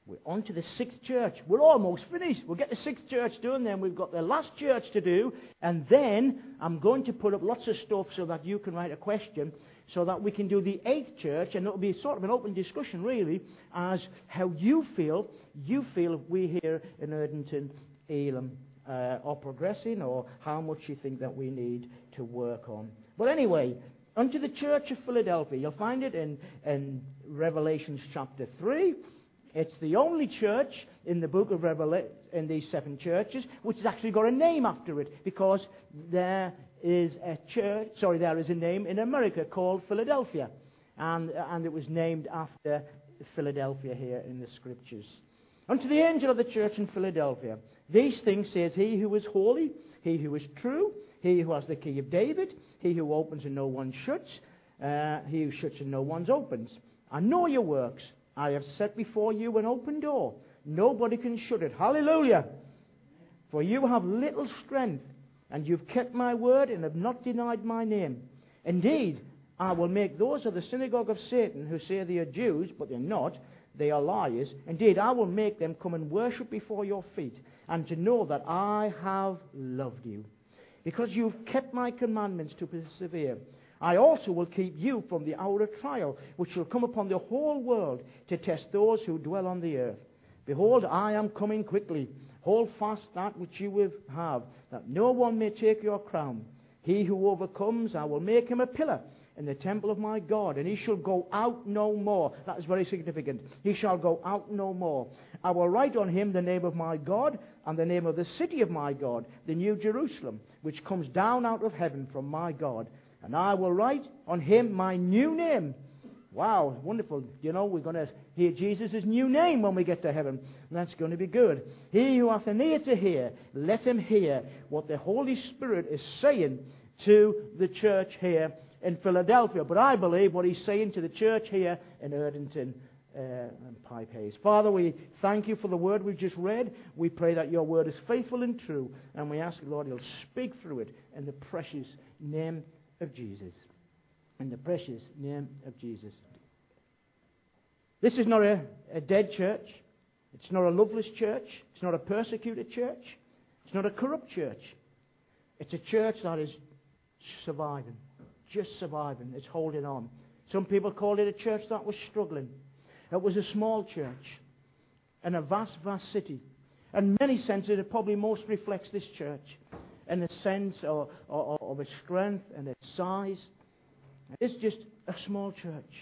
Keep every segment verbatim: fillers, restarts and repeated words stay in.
We're on to the sixth church. We're almost finished. We'll get the sixth church done, then we've got the last church to do, and then I'm going to put up lots of stuff so that you can write a question, so that we can do the eighth church, and it'll be sort of an open discussion, really, as how you feel, you feel we here in Erdington, Elam, uh, are progressing, or how much you think that we need to work on. But anyway, unto the church of Philadelphia. You'll find it in, in Revelation chapter three. It's the only church in the book of Revelation, in these seven churches, which has actually got a name after it, because there is a church, sorry, there is a name in America called Philadelphia, and and it was named after Philadelphia here in the Scriptures. Unto the angel of the church in Philadelphia, these things says he who is holy, he who is true, he who has the key of David, he who opens and no one shuts, uh, he who shuts and no one opens. I know your works. I have set before you an open door. Nobody can shut it. Hallelujah! For you have little strength, and you've kept my word and have not denied my name. Indeed, I will make those of the synagogue of Satan who say they are Jews, but they're not. They are liars. Indeed, I will make them come and worship before your feet, and to know that I have loved you. Because you've kept my commandments to persevere. I also will keep you from the hour of trial, which shall come upon the whole world to test those who dwell on the earth. Behold, I am coming quickly. Hold fast that which you have, that no one may take your crown. He who overcomes, I will make him a pillar in the temple of my God, and he shall go out no more. That is very significant. He shall go out no more. I will write on him the name of my God, and the name of the city of my God, the new Jerusalem, which comes down out of heaven from my God. And I will write on him my new name. Wow, wonderful. You know, we're going to hear Jesus' new name when we get to heaven. And that's going to be good. He who hath an ear to hear, let him hear what the Holy Spirit is saying to the church here in Philadelphia. But I believe what he's saying to the church here in Erdington uh, and Pipe Hayes. Father, we thank you for the word we've just read. We pray that your word is faithful and true. And we ask, Lord, you'll speak through it in the precious name of Jesus. In the precious name of Jesus. This is not a, a dead church. It's not a loveless church. It's not a persecuted church. It's not a corrupt church. It's a church that is surviving. Just surviving. It's holding on. Some people call it a church that was struggling. It was a small church in a vast, vast city. In many senses, it probably most reflects this church in the sense of, of, of its strength and its size. It's just a small church.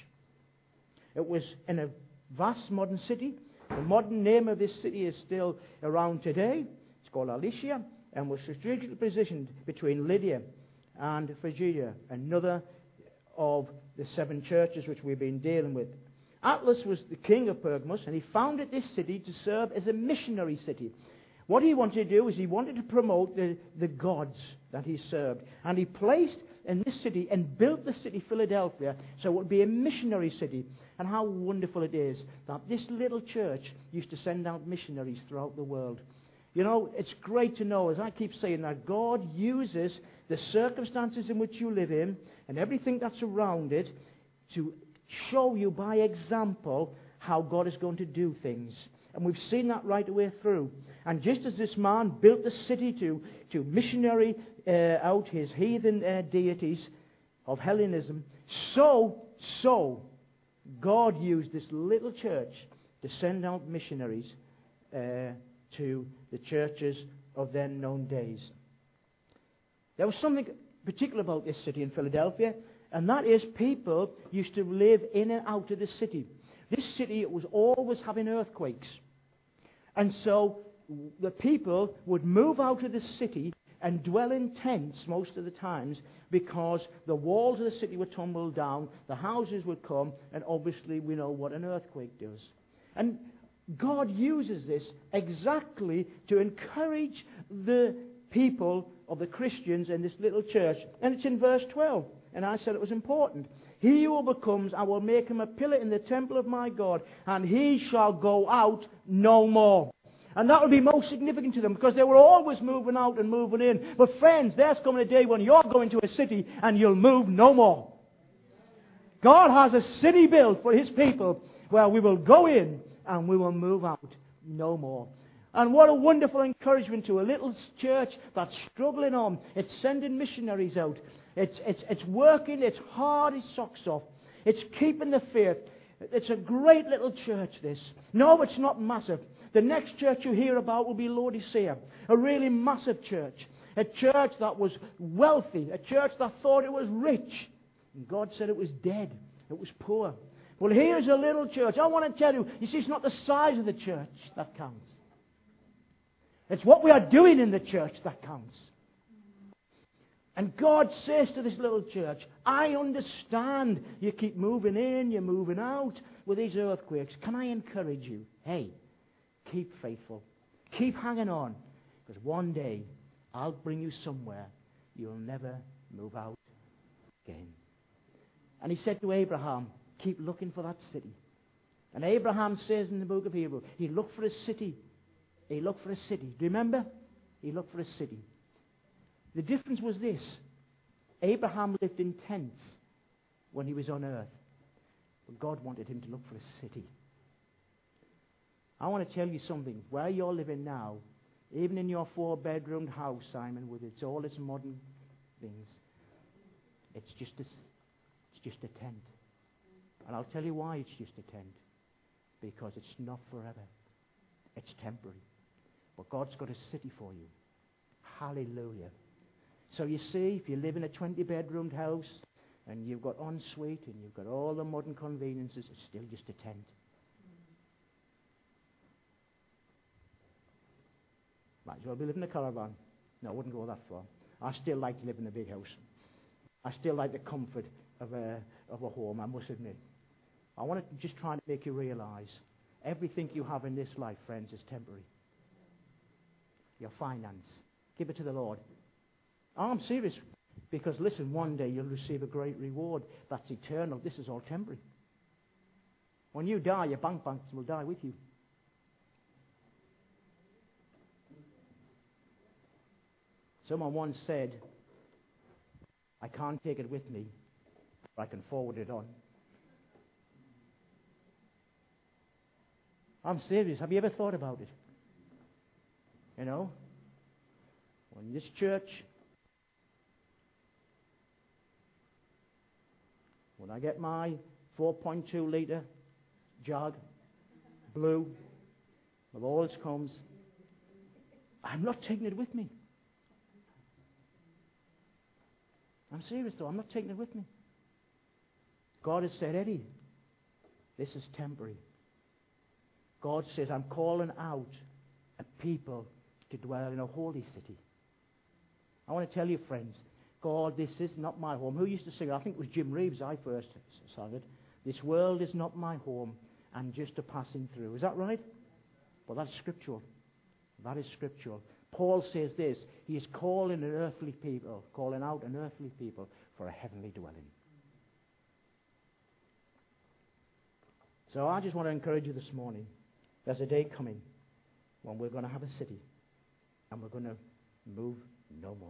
It was in a vast modern city. The modern name of this city is still around today. It's called Alicia, and was strategically positioned between Lydia and Phrygia, another of the seven churches which we've been dealing with. Atlas was the king of Pergamos, and he founded this city to serve as a missionary city. What he wanted to do is he wanted to promote the, the gods that he served. And he placed in this city and built the city Philadelphia so it would be a missionary city. And how wonderful it is that this little church used to send out missionaries throughout the world. You know, it's great to know, as I keep saying, that God uses the circumstances in which you live in and everything that's around it to show you by example how God is going to do things. And we've seen that right the way through. And just as this man built the city to, to missionary uh, out his heathen uh, deities of Hellenism, so, so God used this little church to send out missionaries uh, to the churches of then known days. There was something particular about this city in Philadelphia, and that is people used to live in and out of the city. This city was always having earthquakes. And so the people would move out of the city and dwell in tents most of the times because the walls of the city would tumble down, the houses would come, and obviously we know what an earthquake does. And God uses this exactly to encourage the people of the Christians in this little church. And it's in verse twelve. And I said it was important. He who overcomes, I will make him a pillar in the temple of my God, and he shall go out no more. And that will be most significant to them because they were always moving out and moving in. But friends, there's coming a day when you're going to a city and you'll move no more. God has a city built for his people where we will go in and we will move out no more. And what a wonderful encouragement to a little church that's struggling on. It's sending missionaries out. It's, it's, it's working. It's hard as socks off. It's keeping the faith. It's a great little church, this. No, it's not massive. The next church you hear about will be Laodicea, a really massive church. A church that was wealthy. A church that thought it was rich. And God said it was dead. It was poor. Well, here's a little church. I want to tell you, you see, it's not the size of the church that counts. It's what we are doing in the church that counts. And God says to this little church, I understand you keep moving in, you're moving out with these earthquakes. Can I encourage you? Hey, keep faithful. Keep hanging on. Because one day, I'll bring you somewhere you'll never move out again. And he said to Abraham, keep looking for that city. And Abraham says in the book of Hebrews, he looked for a city. He looked for a city. Do you remember? He looked for a city. The difference was this. Abraham lived in tents when he was on earth. But God wanted him to look for a city. I want to tell you something. Where you're living now, even in your four-bedroomed house, Simon, with its all its modern things, it's just a, it's just a tent. And I'll tell you why it's just a tent. Because it's not forever. It's temporary. But God's got a city for you. Hallelujah. So you see, if you live in a twenty-bedroomed house and you've got ensuite and you've got all the modern conveniences, it's still just a tent. Might as well be living in a caravan. No, I wouldn't go that far. I still like to live in a big house. I still like the comfort of a, of a home, I must admit. I want to just try to make you realize everything you have in this life, friends, is temporary. Your finance. Give it to the Lord. Oh, I'm serious. Because, listen, one day you'll receive a great reward that's eternal. This is all temporary. When you die, your bank balance will die with you. Someone once said, I can't take it with me, but I can forward it on. I'm serious. Have you ever thought about it? You know, when this church, when I get my four point two litre jug, blue, with all its comes, I'm not taking it with me. I'm serious though, I'm not taking it with me. God has said, Eddie, this is temporary. God says, I'm calling out a people to dwell in a holy city. I want to tell you, friends, God, this is not my home. Who used to sing? I think it was Jim Reeves I first sang it. This world is not my home, and just a passing through. Is that right? Well, that's scriptural. That is scriptural. Paul says this. He is calling an earthly people, calling out an earthly people for a heavenly dwelling. So I just want to encourage you this morning. There's a day coming when we're going to have a city and we're going to move no more.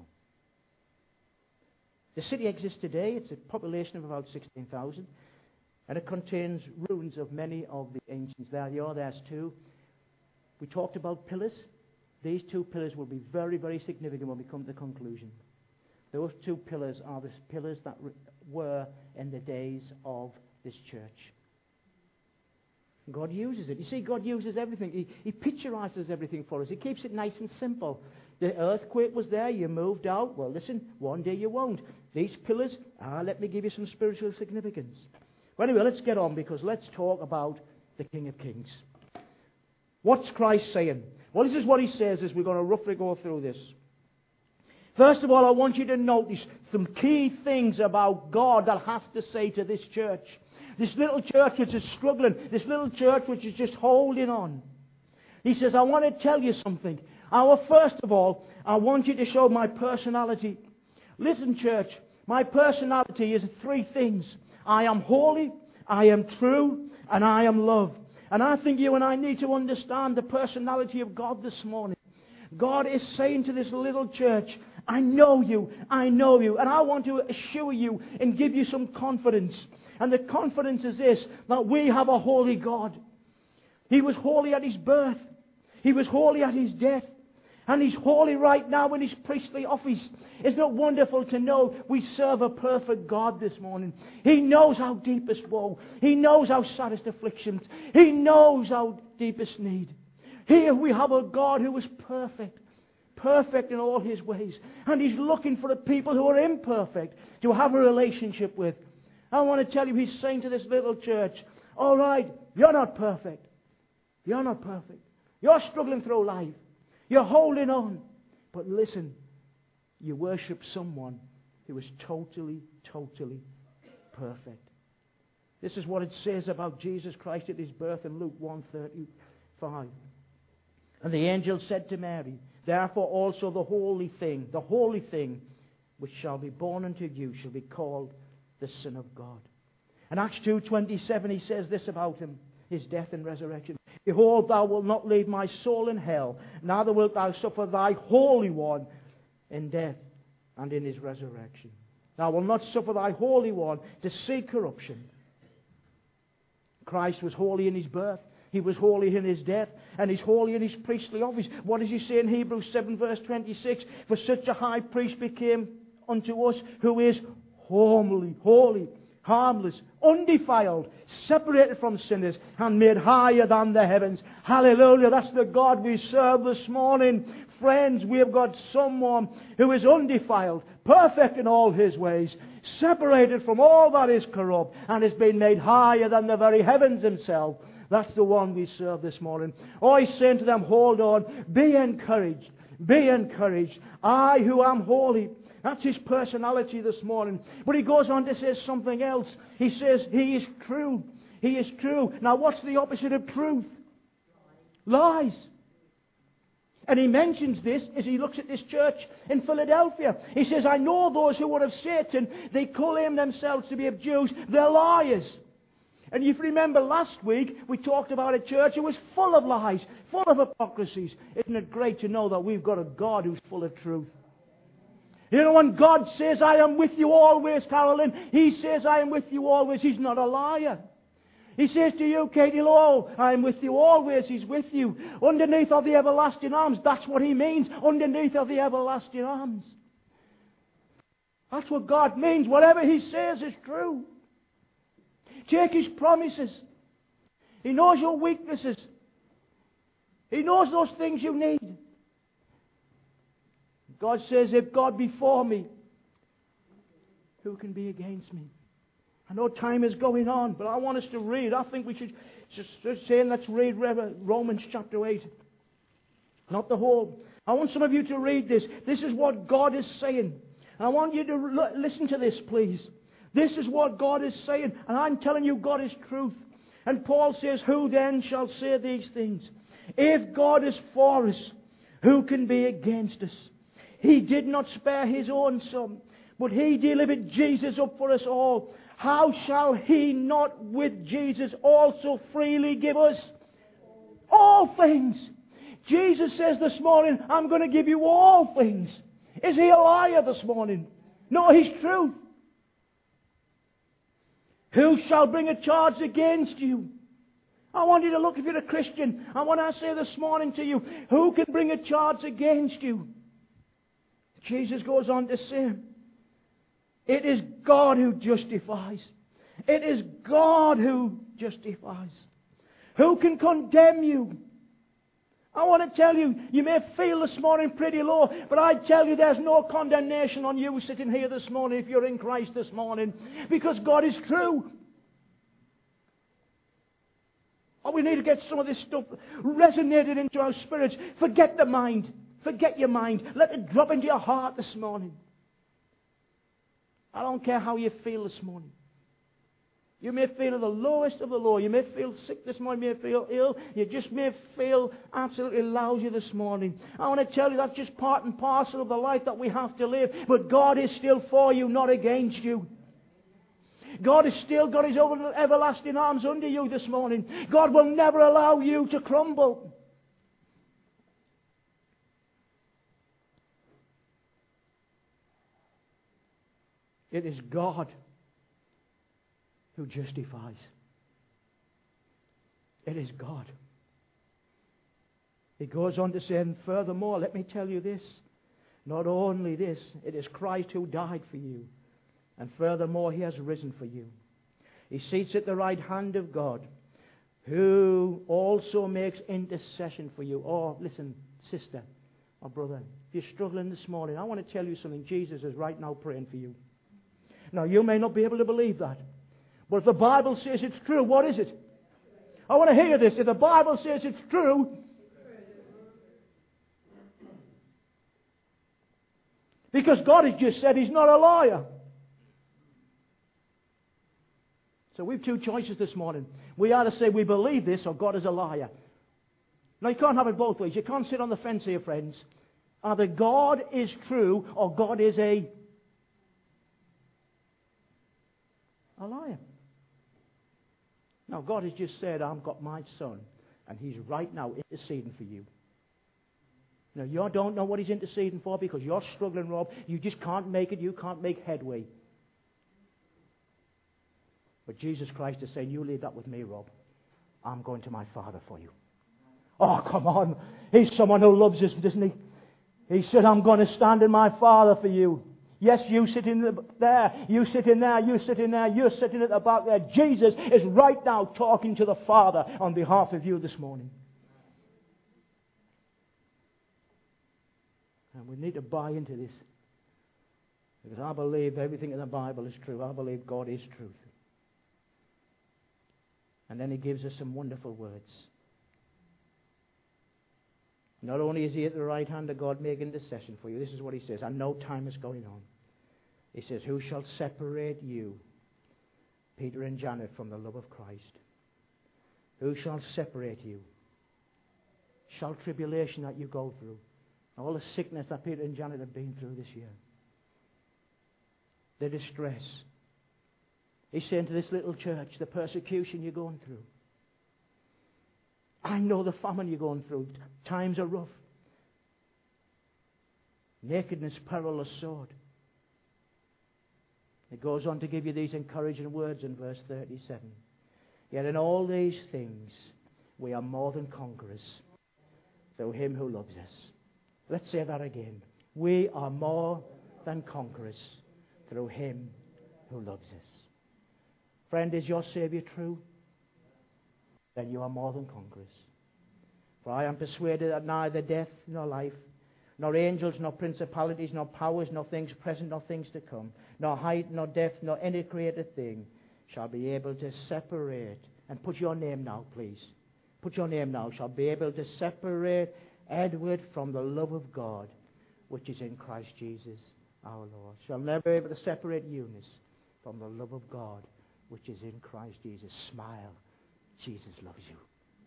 The city exists today. It's a population of about sixteen thousand, and it contains ruins of many of the ancients. There you are, there's two. We talked about pillars. These two pillars will be very, very significant when we come to the conclusion. Those two pillars are the pillars that re- were in the days of this church. God uses it. You see, God uses everything. He, he picturizes everything for us. He keeps it nice and simple. The earthquake was there. You moved out. Well, listen, one day you won't. These pillars, ah, let me give you some spiritual significance. Well, anyway, let's get on because let's talk about the King of Kings. What's Christ saying? Well, this is what he says as we're going to roughly go through this. First of all, I want you to notice some key things about God that has to say to this church. This little church which is struggling. This little church which is just holding on. He says, I want to tell you something. Our, first of all, I want you to show my personality. Listen, church, my personality is three things. I am holy, I am true, and I am love. And I think you and I need to understand the personality of God this morning. God is saying to this little church, I know you, I know you, and I want to assure you and give you some confidence. And the confidence is this, that we have a holy God. He was holy at his birth. He was holy at his death. And he's holy right now in his priestly office. Isn't it wonderful to know we serve a perfect God this morning? He knows our deepest woe. He knows our saddest afflictions. He knows our deepest need. Here we have a God who is perfect. Perfect in all his ways. And he's looking for the people who are imperfect to have a relationship with. I want to tell you, he's saying to this little church, all right, you're not perfect. You're not perfect. You're struggling through life. You're holding on. But listen, you worship someone who is totally, totally perfect. This is what it says about Jesus Christ at his birth in Luke one thirty-five. And the angel said to Mary, therefore also the holy thing, the holy thing which shall be born unto you shall be called the Son of God. In Acts two twenty-seven he says this about him, his death and resurrection. Behold, thou wilt not leave my soul in hell, neither wilt thou suffer thy Holy One in death and in his resurrection. Thou wilt not suffer thy Holy One to see corruption. Christ was holy in his birth. He was holy in his death, and he's holy in his priestly office. What does he say in Hebrews seven verse twenty-six? For such a high priest became unto us who is holy, holy, harmless, undefiled, separated from sinners, and made higher than the heavens. Hallelujah, that's the God we serve this morning. Friends, we have got someone who is undefiled, perfect in all his ways, separated from all that is corrupt, and has been made higher than the very heavens himself. That's the one we serve this morning. Oh, he's saying to them, hold on, be encouraged, be encouraged. I who am holy. That's his personality this morning. But he goes on to say something else. He says, he is true. He is true. Now what's the opposite of truth? Lies. And he mentions this as he looks at this church in Philadelphia. He says, I know those who are of Satan. They claim themselves to be of Jews. They're liars. And if you remember last week, we talked about a church who was full of lies, full of hypocrisies. Isn't it great to know that we've got a God who's full of truth? You know, when God says, I am with you always, Carolyn, he says, I am with you always. He's not a liar. He says to you, Katie Law, I am with you always. He's with you. Underneath of the everlasting arms. That's what he means. Underneath of the everlasting arms. That's what God means. Whatever he says is true. Take his promises. He knows your weaknesses. He knows those things you need. God says, if God be for me, who can be against me? I know time is going on, but I want us to read. I think we should just, just say, let's read Romans chapter eight. Not the whole. I want some of you to read this. This is what God is saying. And I want you to l- listen to this, please. This is what God is saying. And I'm telling you, God is truth. And Paul says, who then shall say these things? If God is for us, who can be against us? He did not spare his own son, but he delivered Jesus up for us all. How shall he not with Jesus also freely give us all things? Jesus says this morning, I'm going to give you all things. Is he a liar this morning? No, he's truth. Who shall bring a charge against you? I want you to look, if you're a Christian, I want to say this morning to you, who can bring a charge against you? Jesus goes on to say, it is God who justifies. It is God who justifies. Who can condemn you? I want to tell you, you may feel this morning pretty low, but I tell you there's no condemnation on you sitting here this morning if you're in Christ this morning, because God is true. Oh, we need to get some of this stuff resonated into our spirits. Forget the mind. Forget your mind. Let it drop into your heart this morning. I don't care how you feel this morning. You may feel at the lowest of the low. You may feel sick this morning. You may feel ill. You just may feel absolutely lousy this morning. I want to tell you that's just part and parcel of the life that we have to live. But God is still for you, not against you. God has still got his everlasting arms under you this morning. God will never allow you to crumble. It is God who justifies. It is God. He goes on to say, and furthermore, let me tell you this. Not only this, it is Christ who died for you. And furthermore, he has risen for you. He sits at the right hand of God, who also makes intercession for you. Oh, listen, sister or brother, if you're struggling this morning, I want to tell you something. Jesus is right now praying for you. Now, you may not be able to believe that. But if the Bible says it's true, what is it? I want to hear this. If the Bible says it's true, because God has just said he's not a liar. So we have two choices this morning. We either say we believe this or God is a liar. Now, you can't have it both ways. You can't sit on the fence here, friends. Either God is true or God is a, a liar. Now, God has just said, I've got my son, and he's right now interceding for you. Now, you don't know what he's interceding for because you're struggling, Rob. You just can't make it. You can't make headway. But Jesus Christ is saying, you leave that with me, Rob. I'm going to my Father for you. Oh, come on. He's someone who loves us, isn't he? He said, I'm going to stand in my Father for you. Yes, you sitting there, you sitting there, you sitting there, you're sitting at the back there. Jesus is right now talking to the Father on behalf of you this morning. And we need to buy into this. Because I believe everything in the Bible is true. I believe God is truth. And then he gives us some wonderful words. Not only is he at the right hand of God making intercession for you, this is what he says. I know time is going on. He says, who shall separate you, Peter and Janet, from the love of Christ? Who shall separate you? Shall tribulation that you go through, all the sickness that Peter and Janet have been through this year, the distress. He's saying to this little church, the persecution you're going through. I know the famine you're going through. Times are rough. Nakedness, peril, or sword. It goes on to give you these encouraging words in verse thirty-seven. Yet in all these things we are more than conquerors through him who loves us. Let's say that again. We are more than conquerors through him who loves us. Friend, is your Savior true? Then you are more than conquerors. For I am persuaded that neither death nor life, nor angels, nor principalities, nor powers, nor things present, nor things to come, nor height, nor depth, nor any created thing shall be able to separate. And put your name now, please. Put your name now. Shall be able to separate Edward from the love of God, which is in Christ Jesus our Lord. Shall never be able to separate Eunice from the love of God, which is in Christ Jesus. Smile. Jesus loves you.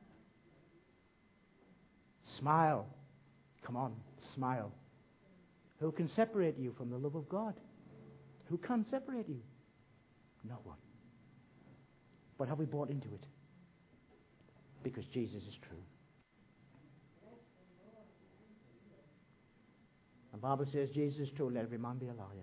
Smile. Come on, smile. Who can separate you from the love of God? Who can separate you? No one. But have we bought into it? Because Jesus is true. The Bible says Jesus is true, let every man be a liar.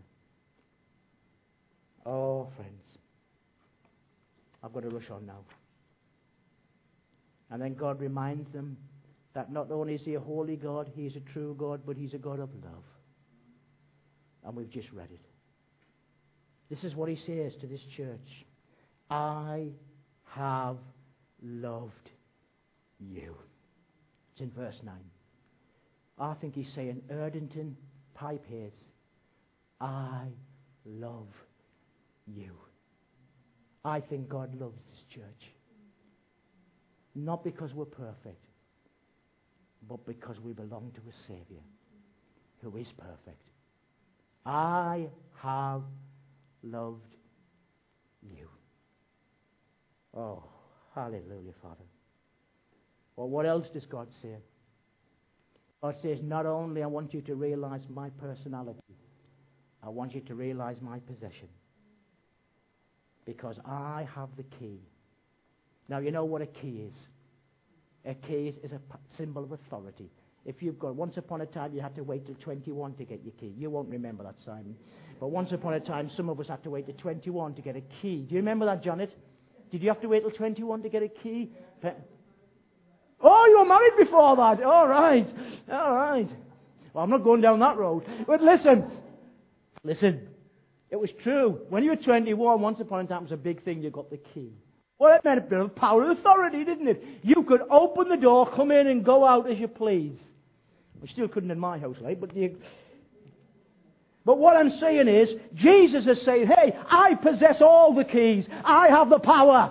Oh, friends. I've got to rush on now. And then God reminds them that not only is he a holy God, he is a true God, but he's a God of love. And we've just read it. This is what he says to this church. I have loved you. It's in verse nine. I think he's saying, Erdington, Pipeheads, I love you. I think God loves this church. Not because we're perfect, but because we belong to a Savior who is perfect. I have loved you. Oh, hallelujah, Father. Well, what else does God say? God says, not only I want you to realize my personality, I want you to realize my possession. Because I have the key. Now, you know what a key is. A key is, is a p- symbol of authority. If you've got, once upon a time, you had to wait till twenty-one to get your key. You won't remember that, Simon. But once upon a time, some of us had to wait till twenty-one to get a key. Do you remember that, Janet? Did you have to wait till twenty-one to get a key? Oh, you were married before that. All right. All right. Well, I'm not going down that road. But listen. Listen. It was true. When you were twenty-one, once upon a time, it was a big thing. You got the key. Well, it meant a bit of power and authority, didn't it? You could open the door, come in and go out as you please. We still couldn't in my house, right? But you... But what I'm saying is, Jesus is saying, hey, I possess all the keys. I have the power.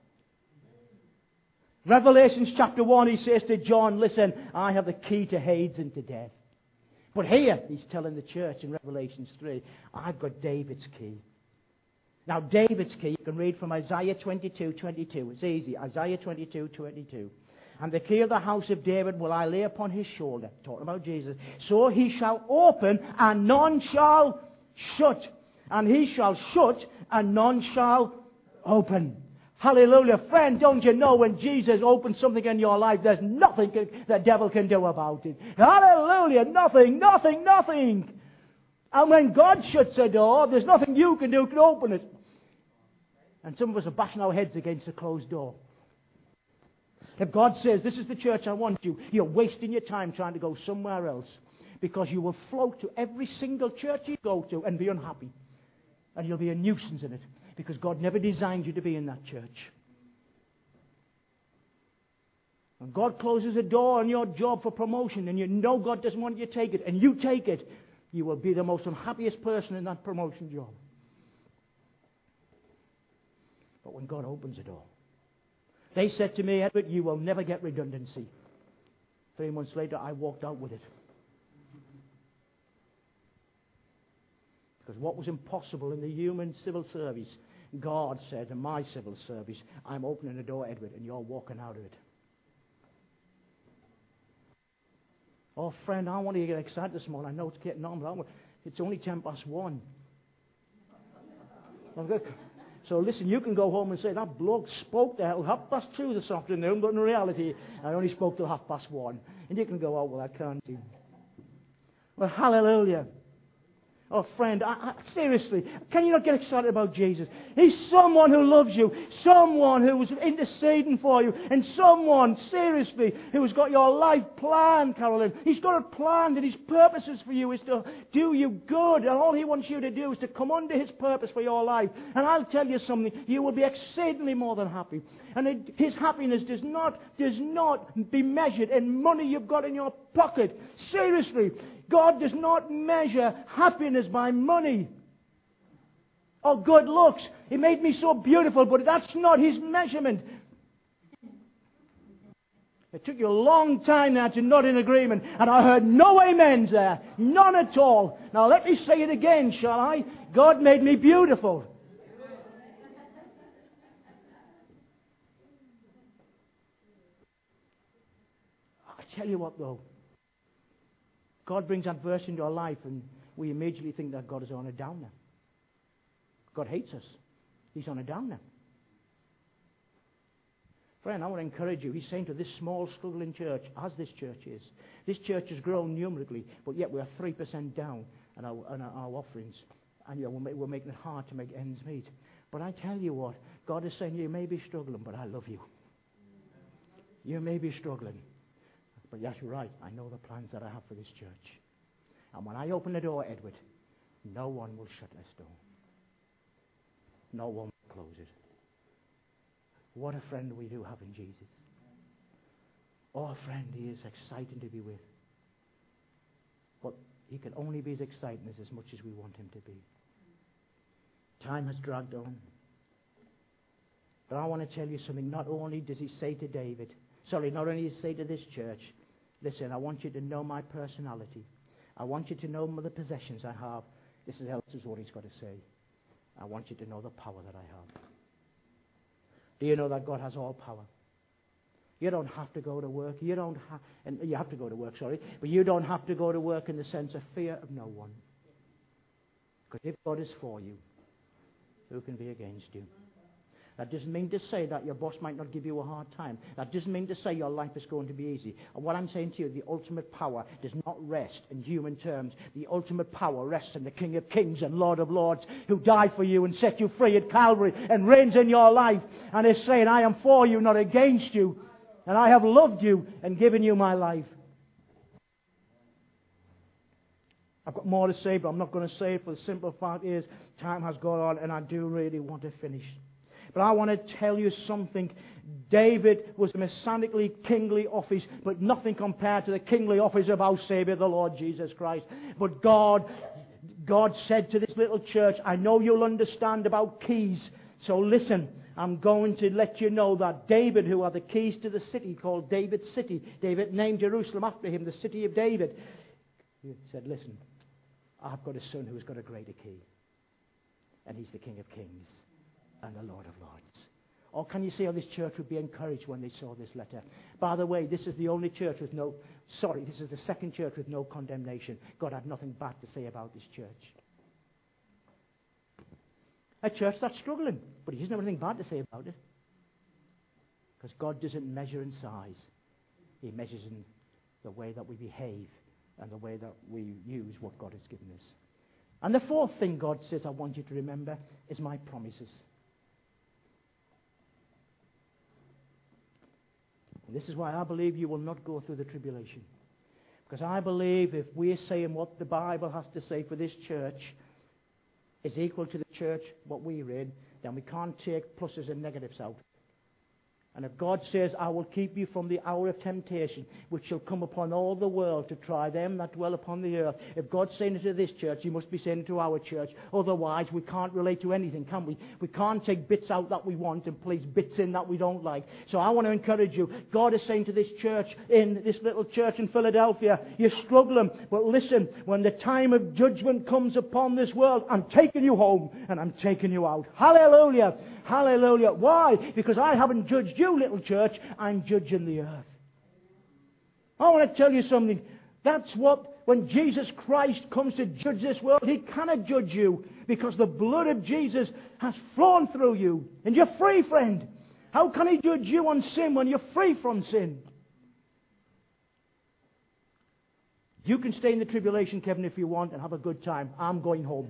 Revelation chapter one, he says to John, listen, I have the key to Hades and to death. But here, he's telling the church in Revelation three, I've got David's key. Now, David's key, you can read from Isaiah twenty-two twenty-two. It's easy. Isaiah twenty-two twenty-two. And the key of the house of David will I lay upon his shoulder. Talking about Jesus. So he shall open and none shall shut. And he shall shut and none shall open. Hallelujah. Friend, don't you know when Jesus opens something in your life, there's nothing the devil can do about it. Hallelujah. Nothing, nothing, nothing. And when God shuts a door, there's nothing you can do to open it. And some of us are bashing our heads against a closed door. If God says, this is the church I want you, you're wasting your time trying to go somewhere else. Because you will float to every single church you go to and be unhappy. And you'll be a nuisance in it. Because God never designed you to be in that church. When God closes a door on your job for promotion and you know God doesn't want you to take it, and you take it, you will be the most unhappiest person in that promotion job. But when God opens a door, they said to me, Edward, you will never get redundancy. Three months later, I walked out with it. Because what was impossible in the human civil service, God said in my civil service, I'm opening the door, Edward, and you're walking out of it. Oh, friend, I want you to get excited this morning. I know it's getting on, but I want, it's only ten past one. So listen, you can go home and say, that bloke spoke till half past two this afternoon, but in reality, I only spoke till half past one. And you can go, oh, well, I can't do. Well, hallelujah. Oh, friend, I, I, seriously, can you not get excited about Jesus? He's someone who loves you, someone who was interceding for you, and someone, seriously, who has got your life planned, Carolyn. He's got it planned, and his purposes for you is to do you good, and all he wants you to do is to come under his purpose for your life. And I'll tell you something, you will be exceedingly more than happy. And it, his happiness does not, does not be measured in money you've got in your pocket. Seriously. God does not measure happiness by money or good looks. He made me so beautiful, but that's not his measurement. It took you a long time now to nod in agreement, and I heard no amens there. None at all. Now let me say it again, shall I? God made me beautiful. I tell you what, though. God brings adversity into our life, and we immediately think that God is on a downer. God hates us. He's on a downer. Friend, I want to encourage you. He's saying to this small, struggling church, as this church is, this church has grown numerically, but yet we're three percent down on our, on our offerings. And you know, we're, we're making it hard to make ends meet. But I tell you what, God is saying, you may be struggling, but I love you. You may be struggling. But yes, you're right. I know the plans that I have for this church. And when I open the door, Edward, no one will shut this door. No one will close it. What a friend we do have in Jesus. Oh, a friend he is exciting to be with. But he can only be as exciting as, as much as we want him to be. Time has dragged on. But I want to tell you something. Not only does he say to David, sorry, not only does he say to this church, listen, I want you to know my personality. I want you to know the possessions I have. This is else is what he's got to say. I want you to know the power that I have. Do you know that God has all power? You don't have to go to work. You don't have, and you have to go to work, sorry, but you don't have to go to work in the sense of fear of no one. Because if God is for you, who can be against you? That doesn't mean to say that your boss might not give you a hard time. That doesn't mean to say your life is going to be easy. And what I'm saying to you, the ultimate power does not rest in human terms. The ultimate power rests in the King of Kings and Lord of Lords, who died for you and set you free at Calvary and reigns in your life and is saying, I am for you, not against you. And I have loved you and given you my life. I've got more to say, but I'm not going to say it, for the simple fact is time has gone on and I do really want to finish. But I want to tell you something. David was a messianically kingly office, but nothing compared to the kingly office of our Savior, the Lord Jesus Christ. But God, God said to this little church, I know you'll understand about keys, so listen. I'm going to let you know that David, who had the keys to the city called David's city, David named Jerusalem after him, the city of David, he said, listen, I've got a son who's got a greater key. And he's the King of Kings and the Lord of Lords. Oh, can you see how this church would be encouraged when they saw this letter? By the way, this is the only church with no, sorry, this is the second church with no condemnation. God had nothing bad to say about this church. A church that's struggling, but he doesn't have anything bad to say about it. Because God doesn't measure in size. He measures in the way that we behave and the way that we use what God has given us. And the fourth thing God says I want you to remember is my promises. And this is why I believe you will not go through the tribulation. Because I believe if we're saying what the Bible has to say for this church is equal to the church, what we read, then we can't take pluses and negatives out. And if God says, I will keep you from the hour of temptation, which shall come upon all the world to try them that dwell upon the earth. If God's saying it to this church, he must be saying it to our church. Otherwise, we can't relate to anything, can we? We can't take bits out that we want and place bits in that we don't like. So I want to encourage you. God is saying to this church, in this little church in Philadelphia, you're struggling. But listen, when the time of judgment comes upon this world, I'm taking you home and I'm taking you out. Hallelujah. Hallelujah. Why? Because I haven't judged you, little church. I'm judging the earth. I want to tell you something. That's what, when Jesus Christ comes to judge this world, he cannot judge you because the blood of Jesus has flown through you. And you're free, friend. How can he judge you on sin when you're free from sin? You can stay in the tribulation, Kevin, if you want, and have a good time. I'm going home.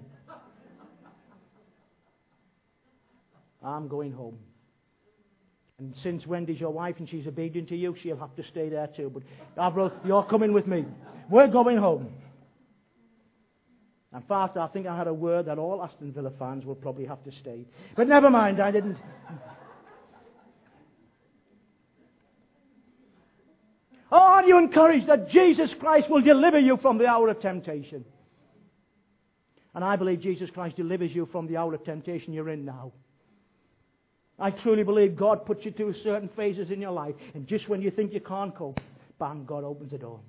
I'm going home. And since Wendy's your wife and she's obedient to you, she'll have to stay there too. But Avril, you're coming with me. We're going home. In fact, I think I had a word that all Aston Villa fans will probably have to stay. But never mind, I didn't. Oh, are you encouraged that Jesus Christ will deliver you from the hour of temptation? And I believe Jesus Christ delivers you from the hour of temptation you're in now. I truly believe God puts you through certain phases in your life, and just when you think you can't cope, bang, God opens the door.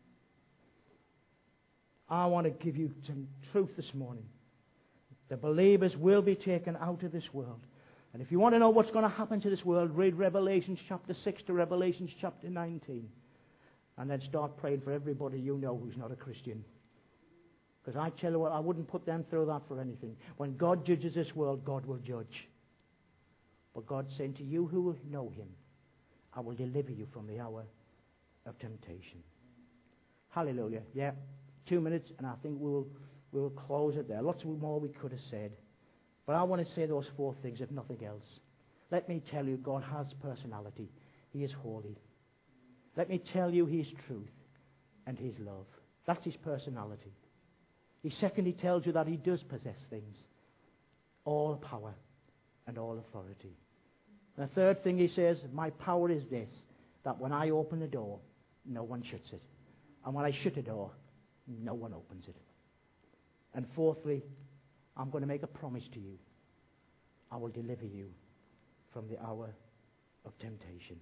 I want to give you some truth this morning. The believers will be taken out of this world. And if you want to know what's going to happen to this world, read Revelation chapter six to Revelation chapter nineteen. And then start praying for everybody you know who's not a Christian. Because I tell you what, I wouldn't put them through that for anything. When God judges this world, God will judge. But God's saying to you who will know him, I will deliver you from the hour of temptation. Hallelujah. Yeah, two minutes and I think we'll, we'll close it there. Lots more we could have said. But I want to say those four things, if nothing else. Let me tell you, God has personality. He is holy. Let me tell you, he is truth and his love. That's his personality. He secondly tells you that he does possess things. All power and all authority. The third thing he says, my power is this, that when I open the door, no one shuts it. And when I shut a door, no one opens it. And fourthly, I'm going to make a promise to you. I will deliver you from the hour of temptation.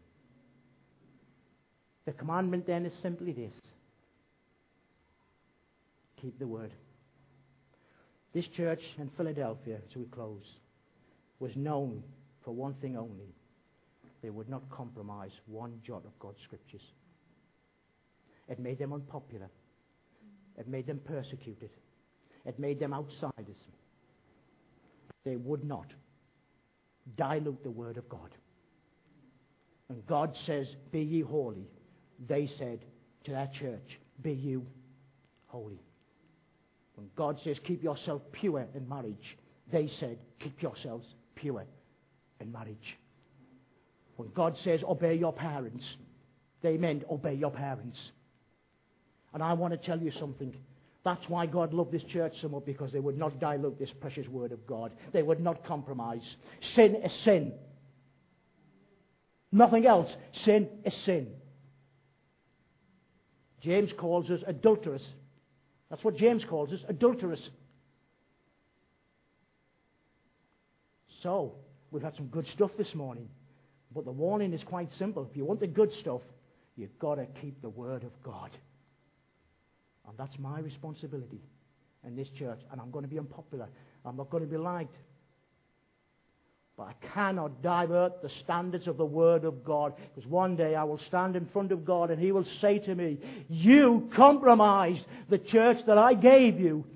The commandment then is simply this. Keep the word. This church in Philadelphia, as we close, was known for one thing only. They would not compromise one jot of God's scriptures. It made them unpopular. It made them persecuted. It made them outsiders. They would not dilute the word of God. And God says, be ye holy. They said to their church, be you holy. When God says, keep yourself pure in marriage, they said, keep yourselves pure in marriage. When God says, obey your parents, they meant obey your parents. And I want to tell you something. That's why God loved this church so much, because they would not dilute this precious word of God. They would not compromise. Sin is sin. Nothing else. Sin is sin. James calls us adulterous. That's what James calls us, adulterous. So, we've had some good stuff this morning. But the warning is quite simple. If you want the good stuff, you've got to keep the Word of God. And that's my responsibility in this church. And I'm going to be unpopular. I'm not going to be liked. But I cannot divert the standards of the Word of God. Because one day I will stand in front of God and He will say to me, you compromised the church that I gave you.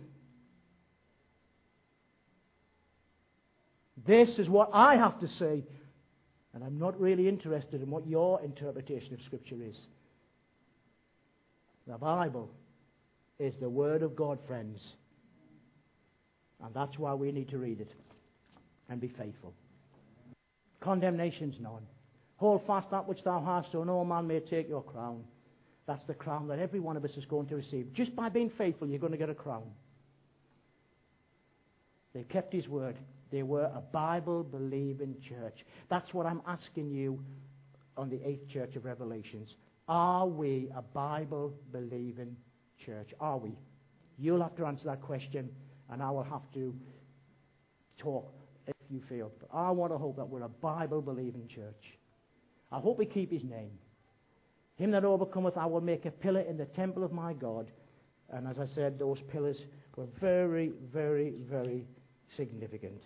This is what I have to say. And I'm not really interested in what your interpretation of Scripture is. The Bible is the Word of God, friends. And that's why we need to read it and be faithful. Condemnation's none. Hold fast that which thou hast, so no man may take your crown. That's the crown that every one of us is going to receive. Just by being faithful, you're going to get a crown. They kept His word. They were a Bible-believing church. That's what I'm asking you on the eighth church of Revelations. Are we a Bible-believing church? Are we? You'll have to answer that question, and I will have to talk if you feel. But I want to hope that we're a Bible-believing church. I hope we keep His name. Him that overcometh, I will make a pillar in the temple of my God. And as I said, those pillars were very, very, very significant.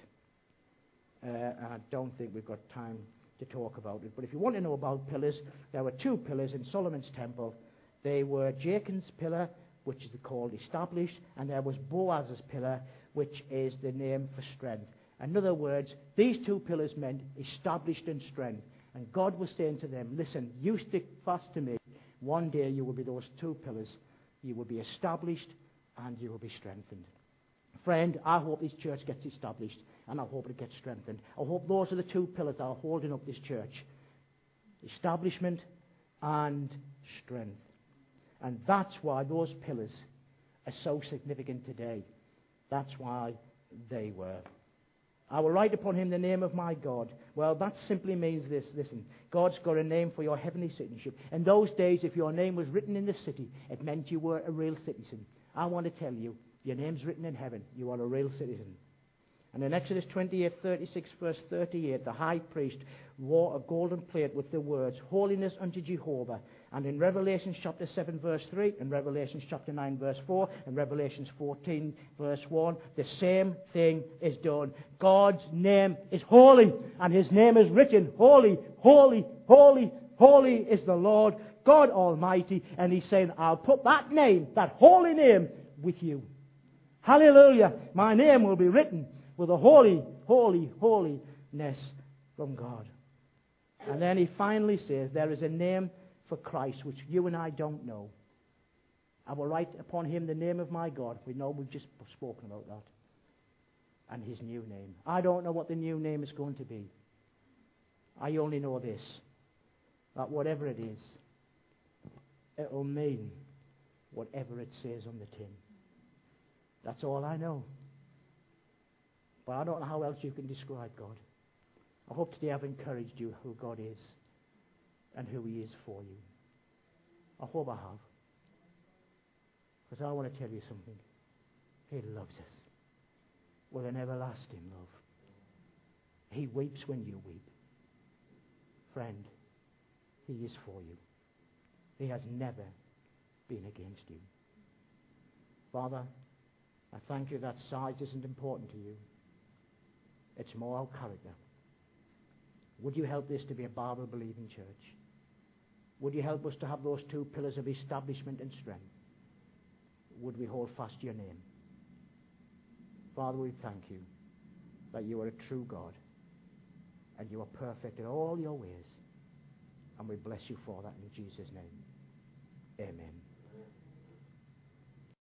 Uh, and I don't think we've got time to talk about it. But if you want to know about pillars, there were two pillars in Solomon's temple. They were Jachin's pillar, which is called established, and there was Boaz's pillar, which is the name for strength. In other words, these two pillars meant established in strength. And God was saying to them, listen, you stick fast to me. One day you will be those two pillars. You will be established and you will be strengthened. Friend, I hope this church gets established, and I hope it gets strengthened. I hope those are the two pillars that are holding up this church. Establishment and strength. And that's why those pillars are so significant today. That's why they were. I will write upon him the name of my God. Well, that simply means this. Listen, God's got a name for your heavenly citizenship. In those days, if your name was written in the city, it meant you were a real citizen. I want to tell you, your name's written in heaven. You are a real citizen. And in Exodus twenty-eight, thirty-six, verse thirty-eight, the high priest wore a golden plate with the words, Holiness unto Jehovah. And in Revelation chapter seven, verse three, and Revelation chapter nine, verse four, and Revelation fourteen, verse one, the same thing is done. God's name is holy, and His name is written, Holy, holy, holy, holy is the Lord God Almighty. And He's saying, I'll put that name, that holy name, with you. Hallelujah. My name will be written with a holy, holy, holiness from God. And then He finally says, there is a name for Christ which you and I don't know. I will write upon Him the name of my God. We know we've just spoken about that. And His new name. I don't know what the new name is going to be. I only know this, that whatever it is, it will mean whatever it says on the tin. That's all I know. But I don't know how else you can describe God. I hope today I've encouraged you who God is and who He is for you. I hope I have. Because I want to tell you something. He loves us with an everlasting love. He weeps when you weep. Friend, He is for you. He has never been against you. Father, I thank you that size isn't important to you. It's more our character. Would you help this to be a Bible-believing church? Would you help us to have those two pillars of establishment and strength? Would we hold fast to your name? Father, we thank you that you are a true God and you are perfect in all your ways. And we bless you for that in Jesus' name. Amen.